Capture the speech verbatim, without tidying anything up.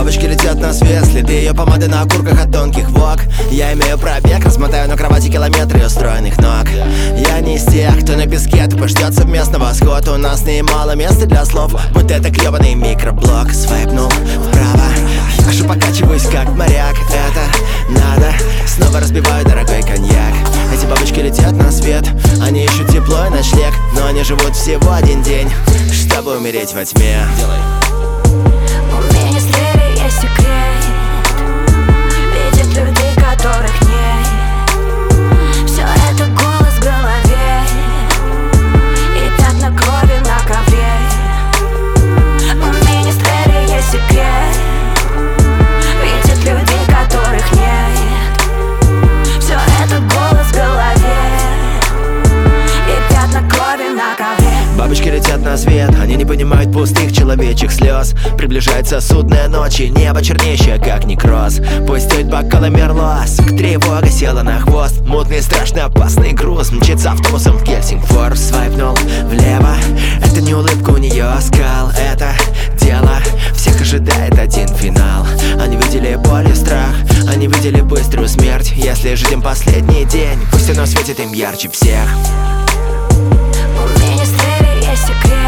Бабочки летят на свет, следы ее помады на окурках от тонких вок. Я имею пробег, размотаю на кровати километры ее стройных ног. Я не из тех, кто на песке тупо ждет совместно восход. У нас немало места для слов, будто это гребаный микроблок. Свайпнул вправо, я же покачиваюсь как моряк. Это надо, снова разбиваю дорогой коньяк. Эти бабочки летят на свет, они ищут тепло и ночлег, но они живут всего один день, чтобы умереть во тьме. У министерии есть секрет, видят людей, которых нет. Все это голос в голове и пятна крови на ковре. У министерии есть секрет, видят людей, которых нет. Все это голос в голове и пятна крови на ковре. Бабочки летят на свет, они не понимают пустых человечьих слез. Приближается судная ночь, и небо чернеющее, как некроз. Пусть стоит бокала мерлос, тревога села на хвост. Мутный, страшный, опасный груз мчится автобусом в Гельсингфорс. Свайпнул влево, это не улыбка, у нее оскал. Это дело всех ожидает один финал. Они видели боль и страх, они видели быструю смерть. Если жить им последний день, пусть оно светит им ярче всех. У министерии есть секрет,